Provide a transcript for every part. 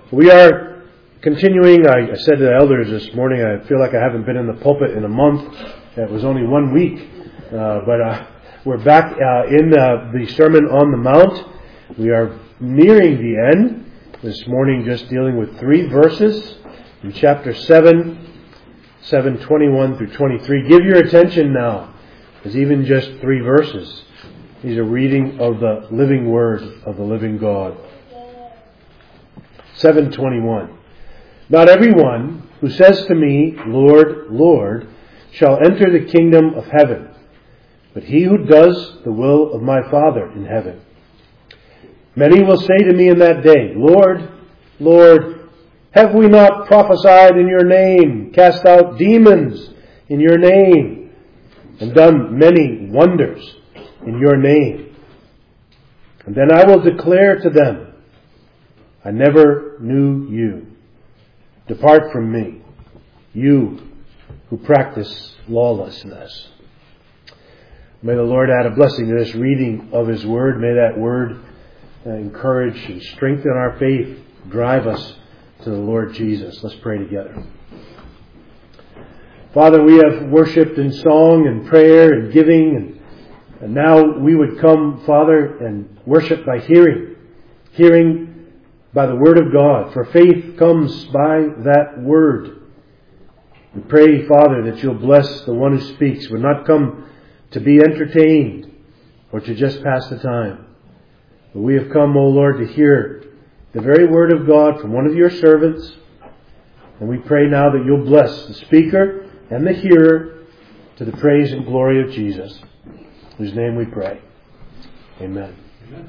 We are continuing. I said to the elders this morning, I feel like I haven't been in the pulpit in a month. It was only 1 week. But we're back in the Sermon on the Mount. We are nearing the end. This morning just dealing with 3 verses in chapter 7, 7:21 through 23. Give your attention now. It's even just 3 verses. These are reading of the living word of the living God. 7:21. Not everyone who says to me, Lord, Lord, shall enter the kingdom of heaven, but he who does the will of my Father in heaven. Many will say to me in that day, Lord, Lord, have we not prophesied in your name, cast out demons in your name, and done many wonders in your name? And then I will declare to them, I never knew you. Depart from me, you who practice lawlessness. May the Lord add a blessing to this reading of His Word. May that Word encourage and strengthen our faith, drive us to the Lord Jesus. Let's pray together. Father, we have worshipped in song and prayer and giving, and now we would come, Father, and worship by hearing by the Word of God, for faith comes by that Word. We pray, Father, that You'll bless the one who speaks. We're not come to be entertained or to just pass the time. But we have come, O Lord, to hear the very Word of God from one of Your servants. And we pray now that You'll bless the speaker and the hearer to the praise and glory of Jesus, in whose name we pray. Amen. Amen.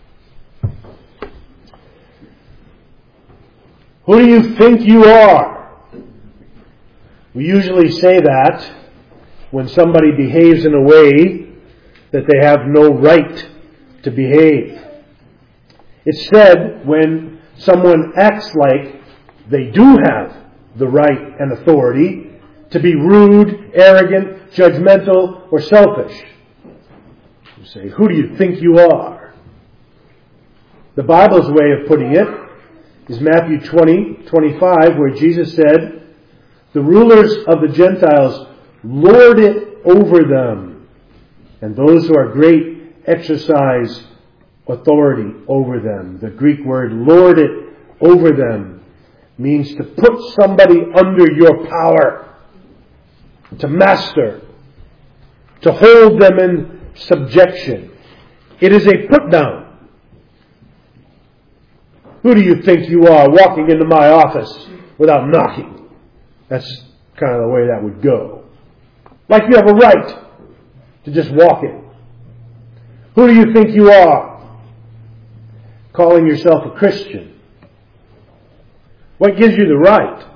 Who do you think you are? We usually say that when somebody behaves in a way that they have no right to behave. It's said when someone acts like they do have the right and authority to be rude, arrogant, judgmental, or selfish. You say, who do you think you are? The Bible's way of putting it is Matthew 20:25, where Jesus said, the rulers of the Gentiles lord it over them, and those who are great exercise authority over them. The Greek word lord it over them means to put somebody under your power, to master, to hold them in subjection. It is a put down. Who do you think you are walking into my office without knocking? That's kind of the way that would go. Like you have a right to just walk in. Who do you think you are? Calling yourself a Christian. What gives you the right?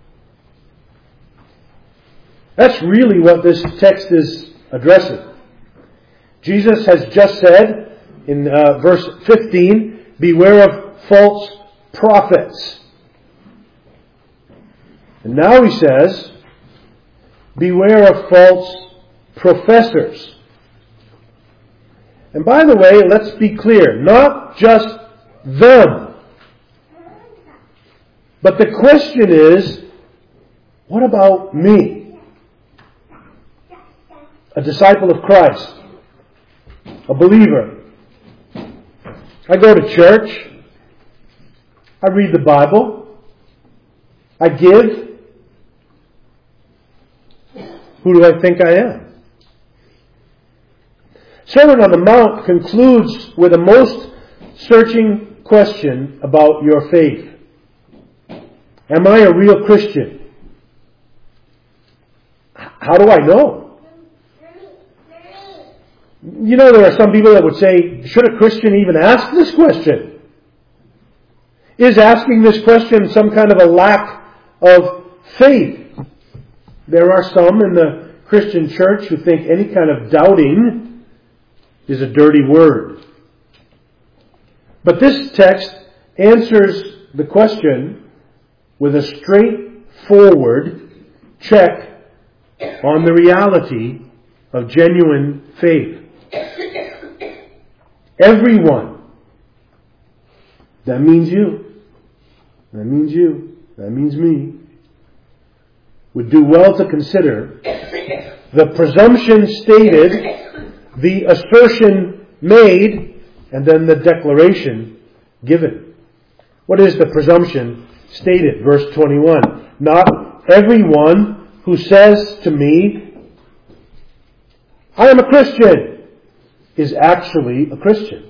That's really what this text is addressing. Jesus has just said in verse 15, beware of false prophets. And now he says, beware of false professors. And by the way, let's be clear, not just them. But the question is, what about me? A disciple of Christ. A believer. I go to church. I read the Bible. I give. Who do I think I am? Sermon on the Mount concludes with a most searching question about your faith. Am I a real Christian? How do I know? You know, there are some people that would say, should a Christian even ask this question? Is asking this question some kind of a lack of faith? There are some in the Christian church who think any kind of doubting is a dirty word. But this text answers the question with a straightforward check on the reality of genuine faith. Everyone, that means you, that means you, that means me, would do well to consider the presumption stated, the assertion made, and then the declaration given. What is the presumption stated? Verse 21. Not everyone who says to me, I am a Christian, is actually a Christian.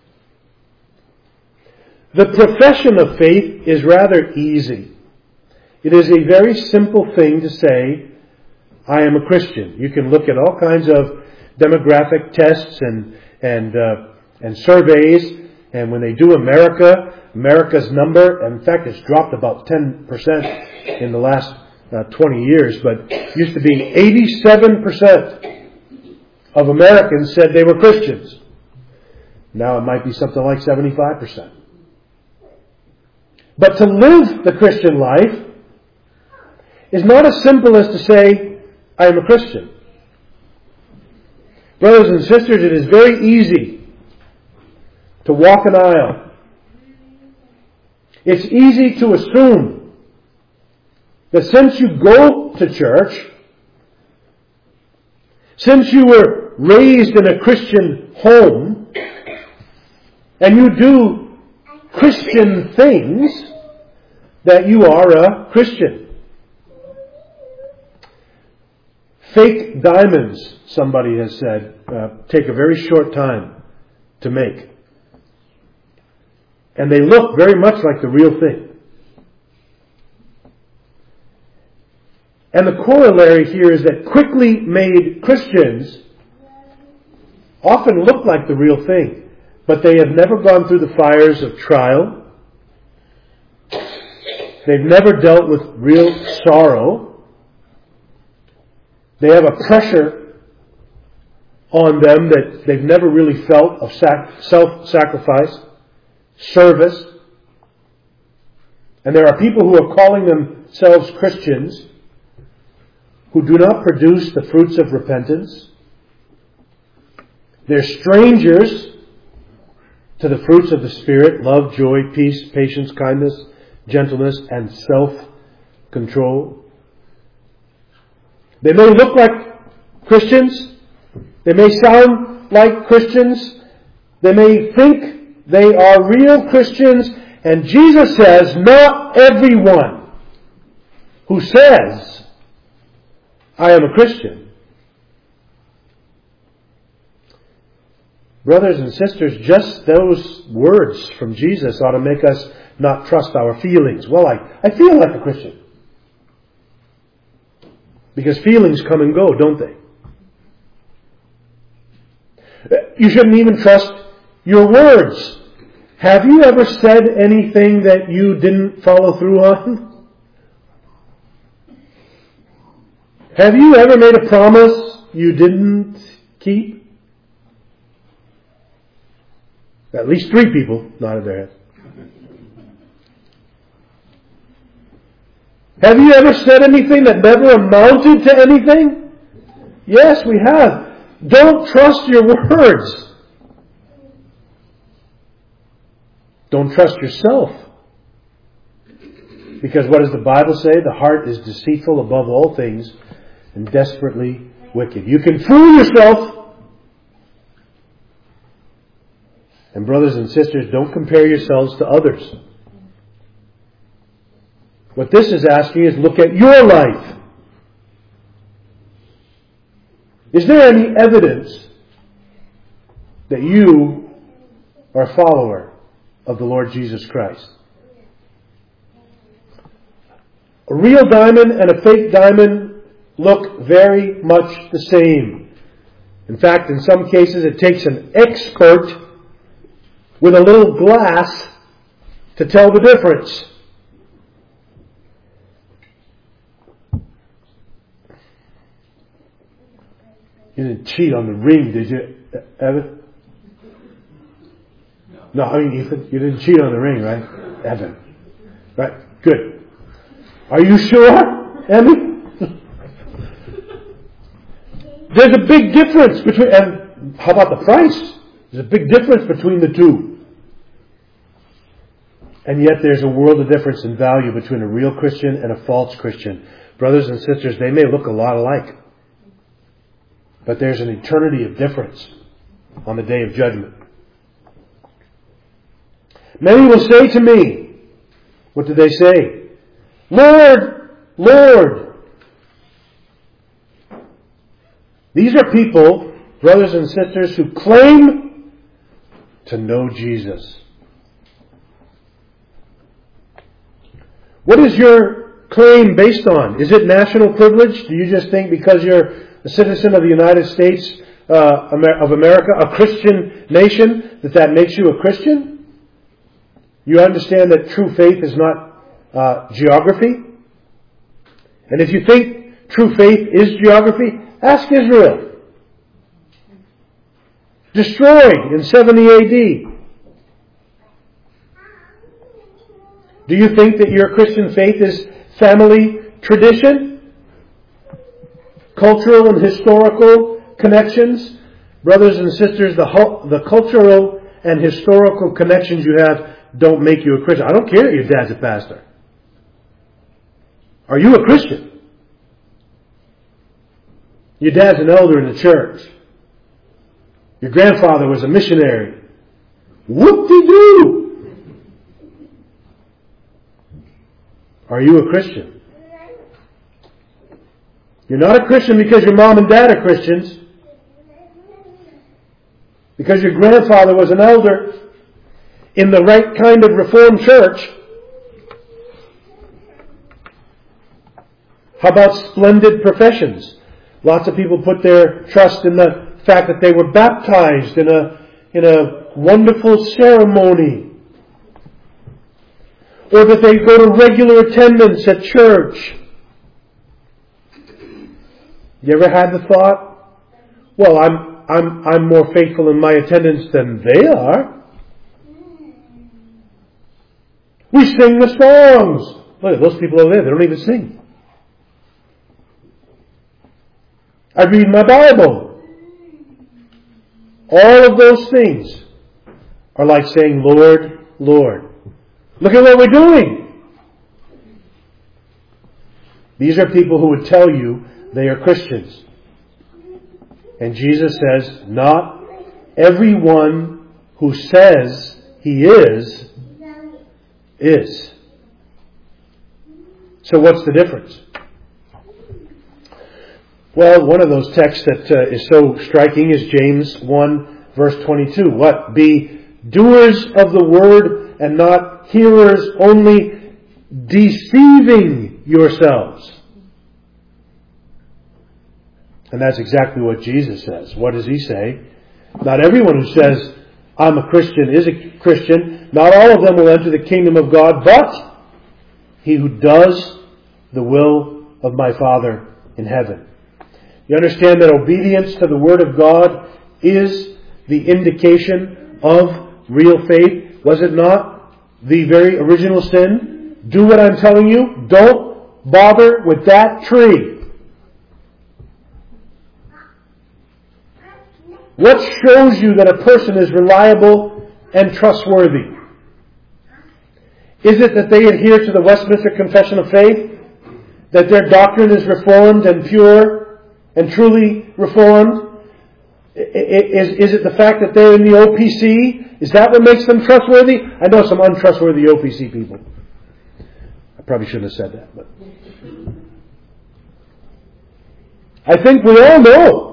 The profession of faith is rather easy. It is a very simple thing to say, I am a Christian. You can look at all kinds of demographic tests and surveys, and when they do America's number, in fact it's dropped about 10% in the last 20 years, but it used to be 87% of Americans said they were Christians. Now it might be something like 75%. But to live the Christian life is not as simple as to say, I am a Christian. Brothers and sisters, it is very easy to walk an aisle. It's easy to assume that since you go to church, since you were raised in a Christian home, and you do Christian things, that you are a Christian. Fake diamonds, somebody has said, take a very short time to make. And they look very much like the real thing. And the corollary here is that quickly made Christians often look like the real thing, but they have never gone through the fires of trial. They've never dealt with real sorrow. They have a pressure on them that they've never really felt of self-sacrifice, service. And there are people who are calling themselves Christians who do not produce the fruits of repentance. They're strangers to the fruits of the Spirit: love, joy, peace, patience, kindness, gentleness, and self-control. They may look like Christians. They may sound like Christians. They may think they are real Christians. And Jesus says, not everyone who says, I am a Christian. Brothers and sisters, just those words from Jesus ought to make us not trust our feelings. Well, I feel like a Christian. Because feelings come and go, don't they? You shouldn't even trust your words. Have you ever said anything that you didn't follow through on? Have you ever made a promise you didn't keep? At least 3 people nodded their heads. Have you ever said anything that never amounted to anything? Yes, we have. Don't trust your words. Don't trust yourself. Because what does the Bible say? The heart is deceitful above all things and desperately wicked. You can fool yourself. And brothers and sisters, don't compare yourselves to others. What this is asking is look at your life. Is there any evidence that you are a follower of the Lord Jesus Christ? A real diamond and a fake diamond look very much the same. In fact, in some cases it takes an expert with a little glass to tell the difference. You didn't cheat on the ring, did you, Evan? No, I mean, Ethan, you didn't cheat on the ring, right? Evan. Right, good. Are you sure, Emmy? There's a big difference between, and how about the price? There's a big difference between the two. And yet there's a world of difference in value between a real Christian and a false Christian. Brothers and sisters, they may look a lot alike, but there's an eternity of difference on the day of judgment. Many will say to me, what do they say? Lord, Lord. These are people, brothers and sisters, who claim to know Jesus. What is your claim based on? Is it national privilege? Do you just think because you're a citizen of the United States of America, a Christian nation, that makes you a Christian? You understand that true faith is not geography? And if you think true faith is geography, ask Israel. Destroyed in 70 AD. Do you think that your Christian faith is family tradition? Cultural and historical connections? Brothers and sisters, the cultural and historical connections you have don't make you a Christian. I don't care that your dad's a pastor. Are you a Christian? Your dad's an elder in the church. Your grandfather was a missionary. Whoop-de-doo! Are you a Christian? You're not a Christian because your mom and dad are Christians. Because your grandfather was an elder in the right kind of Reformed church. How about splendid professions? Lots of people put their trust in the fact that they were baptized in a wonderful ceremony. Or that they go to regular attendance at church. You ever had the thought, well, I'm more faithful in my attendance than they are. We sing the songs. Look at those people over there, they don't even sing. I read my Bible. All of those things are like saying, Lord, Lord. Look at what we're doing. These are people who would tell you they are Christians. And Jesus says, not everyone who says he is. So what's the difference? Well, one of those texts that is so striking is James 1 verse 22. What? Be doers of the word and not hearers only, deceiving yourselves. And that's exactly what Jesus says. What does he say? Not everyone who says, I'm a Christian is a Christian. Not all of them will enter the kingdom of God, but he who does the will of my Father in heaven. You understand that obedience to the Word of God is the indication of real faith. Was it not the very original sin? Do what I'm telling you. Don't bother with that tree. What shows you that a person is reliable and trustworthy? Is it that they adhere to the Westminster Confession of Faith? That their doctrine is reformed and pure and truly reformed? Is it the fact that they're in the OPC? Is that what makes them trustworthy? I know some untrustworthy OPC people. I probably shouldn't have said that, but I think we all know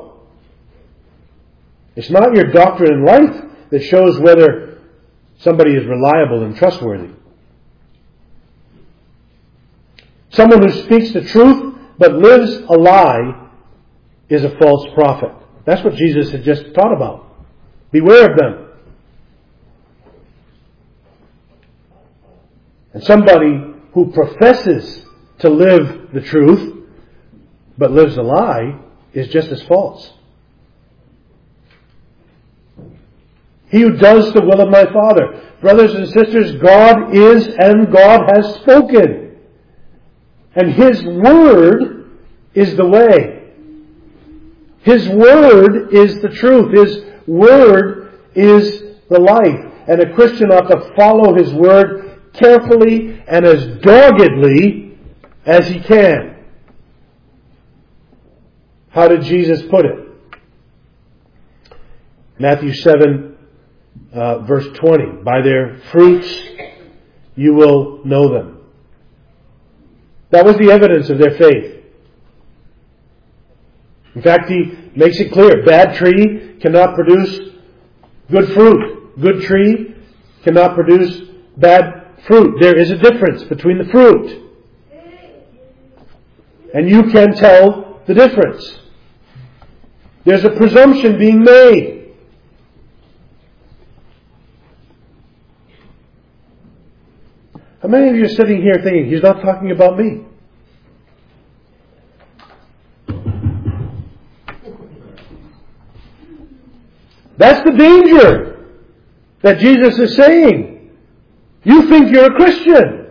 it's not your doctrine in life that shows whether somebody is reliable and trustworthy. Someone who speaks the truth but lives a lie is a false prophet. That's what Jesus had just taught about. Beware of them. And somebody who professes to live the truth but lives a lie is just as false. He who does the will of my Father. Brothers and sisters, God is and God has spoken. And His Word is the way. His Word is the truth. His Word is the life. And a Christian ought to follow His Word carefully and as doggedly as he can. How did Jesus put it? Matthew 7, verse 20. By their fruits you will know them. That was the evidence of their faith. In fact, he makes it clear, bad tree cannot produce good fruit. Good tree cannot produce bad fruit. There is a difference between the fruit. And you can tell the difference. There's a presumption being made. How many of you are sitting here thinking, he's not talking about me? That's the danger that Jesus is saying. You think you're a Christian.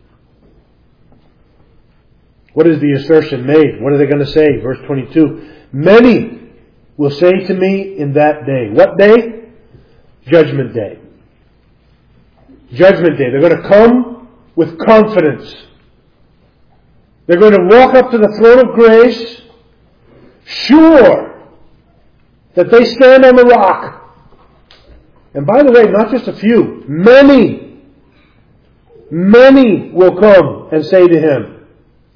What is the assertion made? What are they going to say? Verse 22. Many will say to me in that day. What day? Judgment day. Judgment day. They're going to come with confidence. They're going to walk up to the throne of grace, sure that they stand on the rock. And by the way, not just a few, many will come and say to him,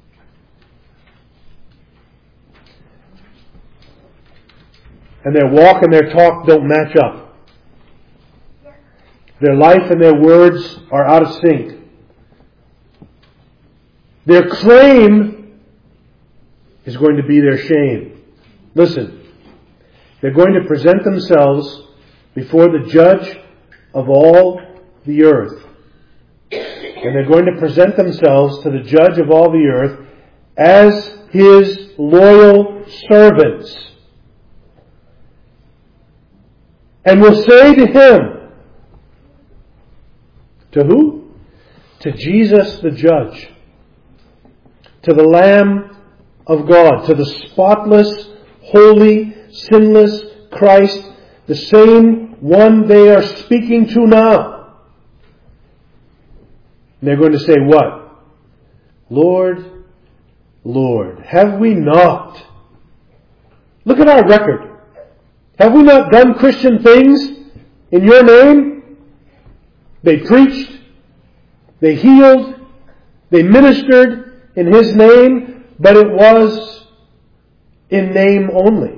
and their walk and their talk don't match up. Their life and their words are out of sync. Their claim is going to be their shame. Listen. They're going to present themselves before the judge of all the earth. And they're going to present themselves to the judge of all the earth as his loyal servants. And will say to him, to who? To Jesus the judge. To the Lamb of God. To the spotless, holy, sinless Christ, the same one they are speaking to now. And they're going to say what? Lord, Lord, have we not? Look at our record. Have we not done Christian things in your name? They preached, they healed, they ministered in his name, but it was in name only.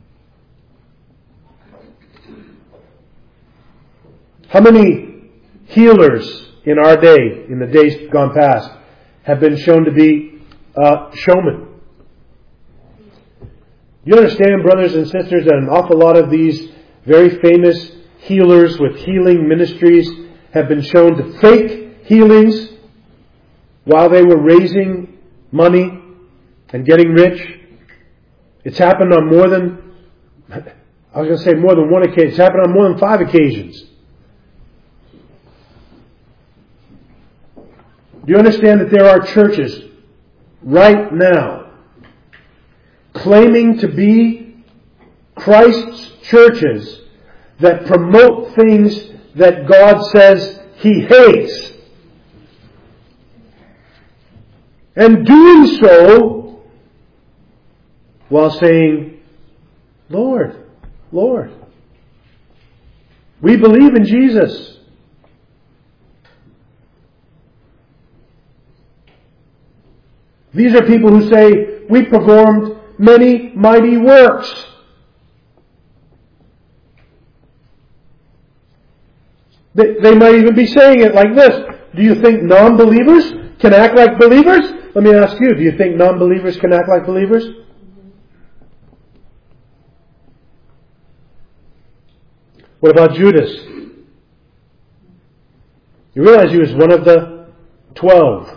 How many healers in our day, in the days gone past, have been shown to be showmen? You understand, brothers and sisters, that an awful lot of these very famous healers with healing ministries have been shown to fake healings while they were raising money and getting rich? It's happened on more than one occasion. It's happened on more than 5 occasions. Do you understand that there are churches right now claiming to be Christ's churches that promote things that God says He hates? And doing so while saying, Lord, Lord, we believe in Jesus. These are people who say, we performed many mighty works. They might even be saying it like this. Do you think non-believers can act like believers? Let me ask you, do you think non-believers can act like believers? What about Judas? You realize he was one of the 12.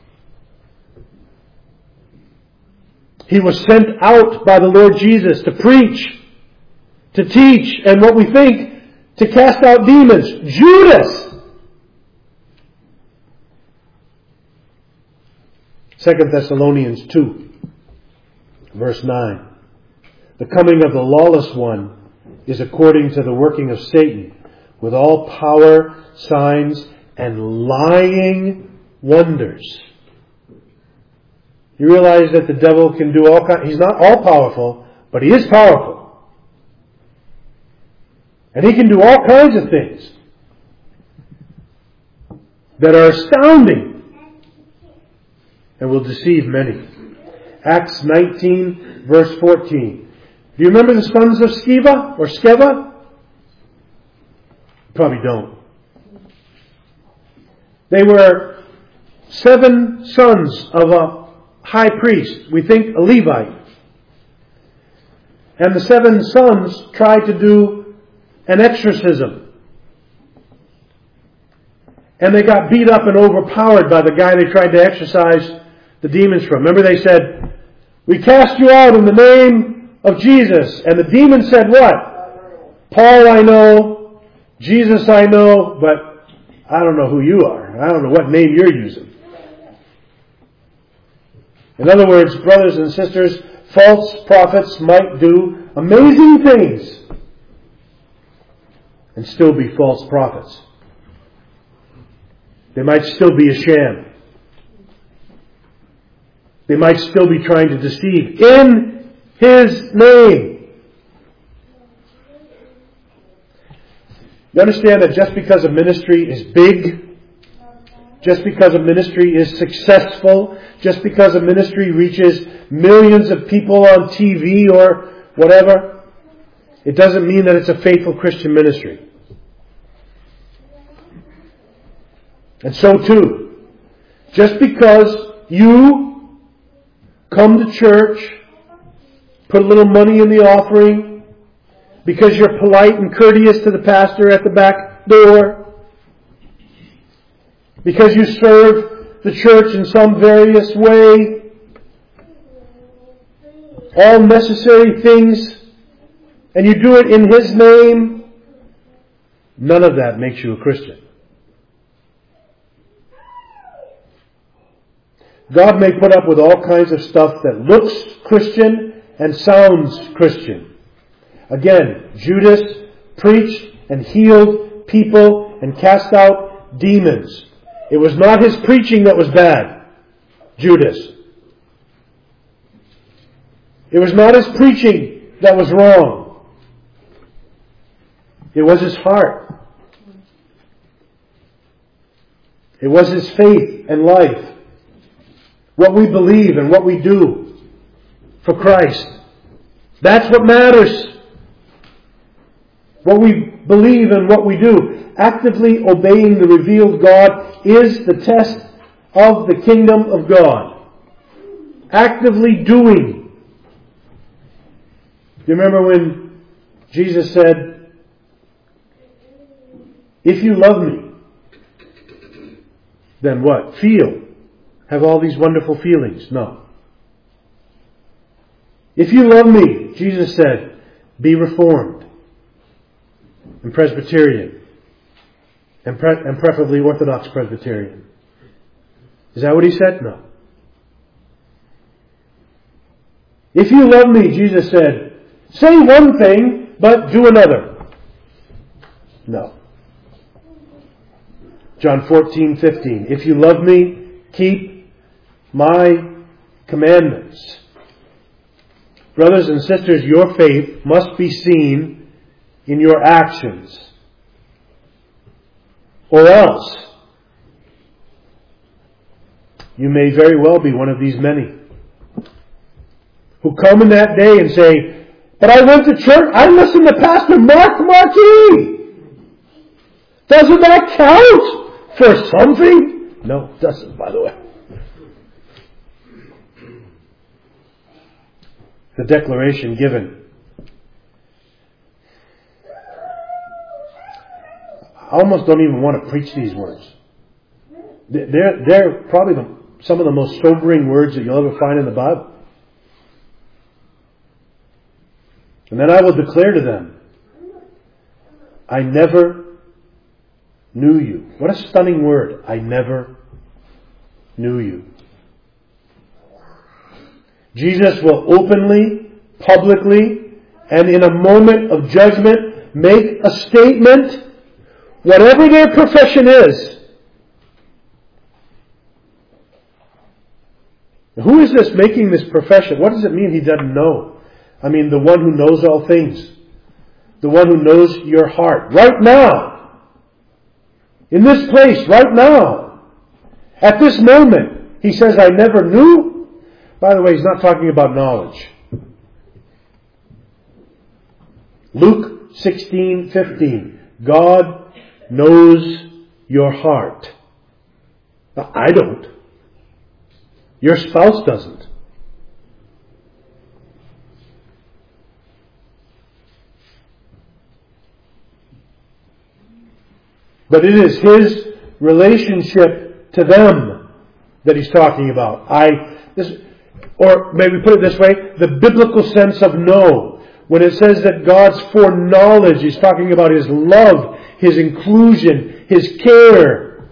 He was sent out by the Lord Jesus to preach, to teach, and what we think, to cast out demons. Judas! 2 Thessalonians 2, verse 9. The coming of the lawless one is according to the working of Satan, with all power, signs, and lying wonders. You realize that the devil can do all kinds. He's not all powerful, but he is powerful. And he can do all kinds of things that are astounding and will deceive many. Acts 19, verse 14. Do you remember the sons of Sceva or Skeva? Probably don't. They were 7 sons of a high priest. We think a Levite. And the 7 sons tried to do an exorcism. And they got beat up and overpowered by the guy they tried to exorcise the demons from. Remember they said, "We cast you out in the name of Jesus." And the demon said what? "Paul I know, Jesus I know, but I don't know who you are. I don't know what name you're using." In other words, brothers and sisters, false prophets might do amazing things and still be false prophets. They might still be a sham. They might still be trying to deceive in His name. You understand that just because a ministry is big, just because a ministry is successful, just because a ministry reaches millions of people on TV or whatever, it doesn't mean that it's a faithful Christian ministry. And so too, just because you come to church, put a little money in the offering, because you're polite and courteous to the pastor at the back door, because you serve the church in some various way, all necessary things, and you do it in His name, none of that makes you a Christian. God may put up with all kinds of stuff that looks Christian and sounds Christian. Again, Judas preached and healed people and cast out demons. It was not his preaching that was bad, Judas. It was not his preaching that was wrong. It was his heart. It was his faith and life. What we believe and what we do for Christ. That's what matters. What we believe and what we do. Actively obeying the revealed God is the test of the kingdom of God. Actively doing. Do you remember when Jesus said, "If you love me, then what? Feel. Have all these wonderful feelings." No. "If you love me," Jesus said, "be Reformed and Presbyterian and preferably Orthodox Presbyterian." Is that what He said? No. "If you love me," Jesus said, "say one thing, but do another." No. John 14:15. "If you love me, keep my commandments." Brothers and sisters, your faith must be seen in your actions. Or else, you may very well be one of these many who come in that day and say, "But I went to church, I listened to Pastor Mark Marquis. Doesn't that count for something?" No, it doesn't, by the way. The declaration given. I almost don't even want to preach these words. They're probably some of the most sobering words that you'll ever find in the Bible. And then I will declare to them, "I never knew you." What a stunning word. I never knew you. Jesus will openly, publicly, and in a moment of judgment make a statement, whatever their profession is, Who is this making this profession? What does it mean he doesn't know? I mean, the one who knows all things. The one who knows your heart. Right now. In this place, right now. At this moment. He says, I never knew. By the way, he's not talking about knowledge. Luke 16:15. God knows your heart. Now, I don't. Your spouse doesn't. But it is His relationship to them that He's talking about. Or maybe put it this way, the biblical sense of know. When it says that God's foreknowledge, He's talking about His love, His inclusion, His care.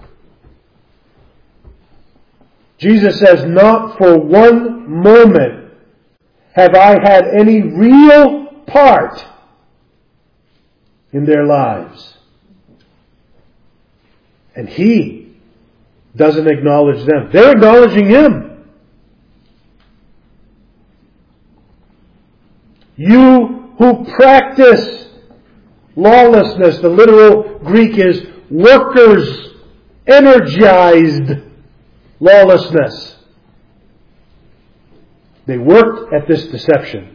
Jesus says, not for one moment have I had any real part in their lives. And He doesn't acknowledge them. They're acknowledging Him. You who practice lawlessness, the literal Greek is workers, energized lawlessness. They worked at this deception.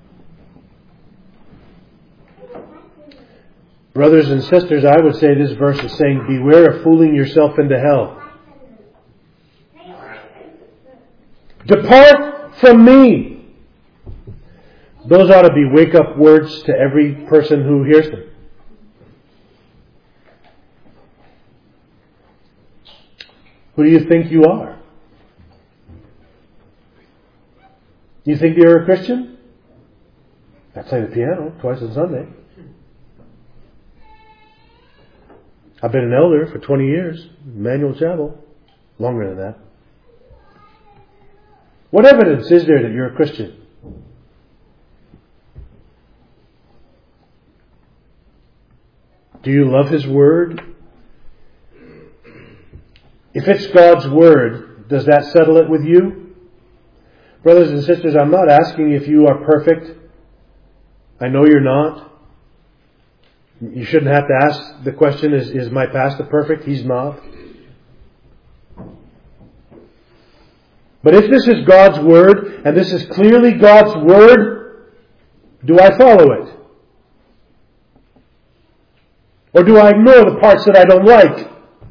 Brothers and sisters, I would say this verse is saying, beware of fooling yourself into hell. Depart from me. Those ought to be wake-up words to every person who hears them. Who do you think you are? You think you're a Christian? I play the piano twice on Sunday. I've been an elder for 20 years, Emmanuel Chapel, longer than that. What evidence is there that you're a Christian? Do you love His Word? If it's God's Word, does that settle it with you? Brothers and sisters, I'm not asking if you are perfect. I know you're not. You shouldn't have to ask the question, is my pastor perfect? He's not. But if this is God's Word, and this is clearly God's Word, do I follow it? Or do I ignore the parts that I don't like?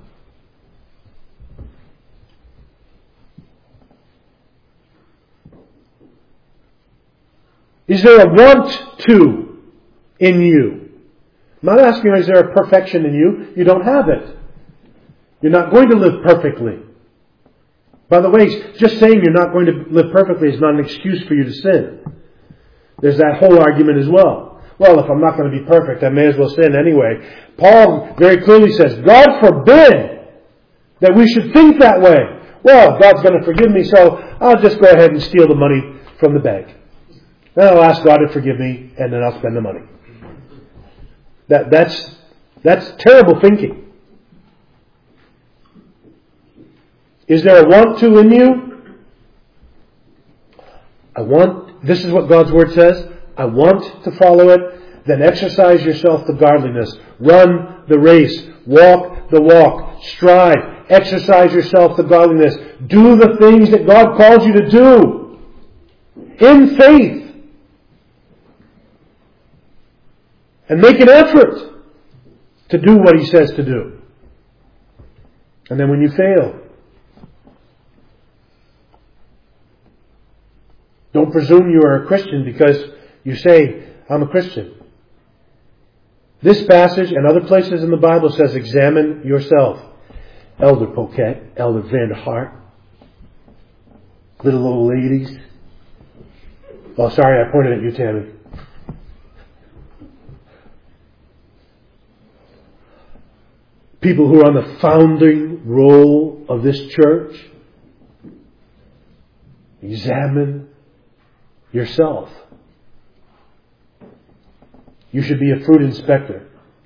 Is there a want to in you? I'm not asking, is there a perfection in you? You don't have it. You're not going to live perfectly. By the way, just saying you're not going to live perfectly is not an excuse for you to sin. There's that whole argument as well. Well, if I'm not going to be perfect, I may as well sin anyway. Paul very clearly says, God forbid that we should think that way. Well, God's going to forgive me, so I'll just go ahead and steal the money from the bank. Then I'll ask God to forgive me, and then I'll spend the money. That's terrible thinking. Is there a want to in you? This is what God's Word says. I want to follow it. Then exercise yourself to godliness. Run the race. Walk the walk. Strive. Exercise yourself to godliness. Do the things that God calls you to do. In faith. And make an effort to do what He says to do. And then when you fail, don't presume you are a Christian because you say, I'm a Christian. This passage and other places in the Bible says, examine yourself. Elder Poquet, Elder Van Hart, little old ladies. Oh, sorry, I pointed at you, Tammy. People who are on the founding role of this church. Examine yourself. You should be a fruit inspector.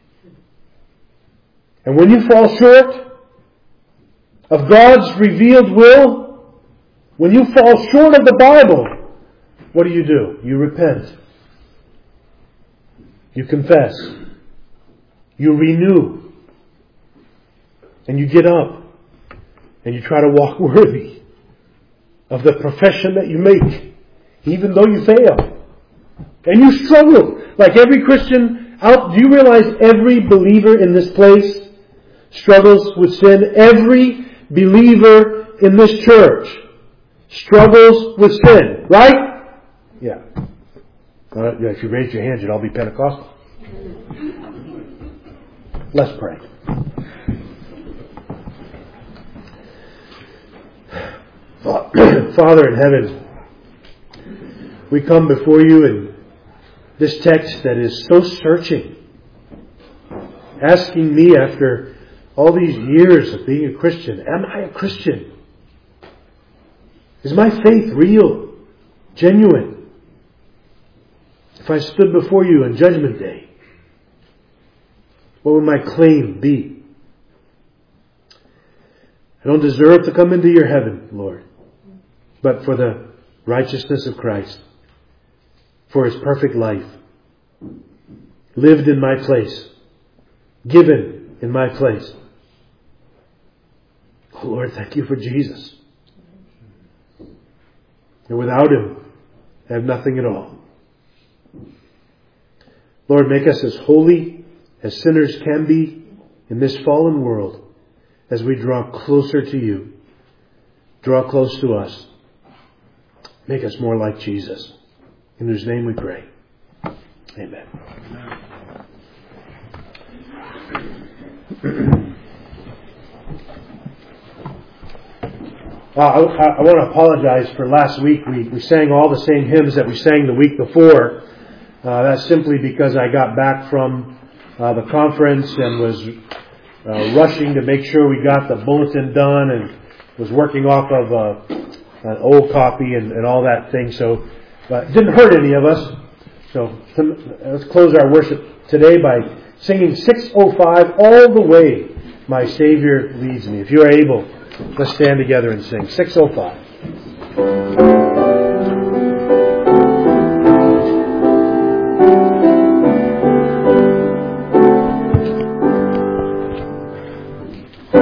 And when you fall short of God's revealed will, When you fall short of the Bible, what do? You repent. You confess. You renew. And you get up. And you try to walk worthy of the profession that you make, even though you fail. And you struggle. Like every Christian out, do you realize every believer in this place struggles with sin? Every believer in this church struggles with sin. Right? Yeah. If you raise your hands, you'd all be Pentecostal. Let's pray. Father in heaven, we come before you in this text that is so searching, asking me after all these years of being a Christian, am I a Christian? Is my faith real, genuine? If I stood before you on Judgment Day, what would my claim be? I don't deserve to come into your heaven, Lord, but for the righteousness of Christ, for His perfect life, lived in my place, given in my place. Oh Lord, thank you for Jesus. And without Him, I have nothing at all. Lord, make us as holy as sinners can be in this fallen world as we draw closer to you. Draw close to us. Make us more like Jesus. In whose name we pray. Amen. I want to apologize for last week. We sang all the same hymns that we sang the week before. That's simply because I got back from the conference and was rushing to make sure we got the bulletin done and was working off of an old copy and all that thing. So it didn't hurt any of us. So let's close our worship today by singing 605, All the Way My Savior Leads Me. If you are able, let's stand together and sing 605.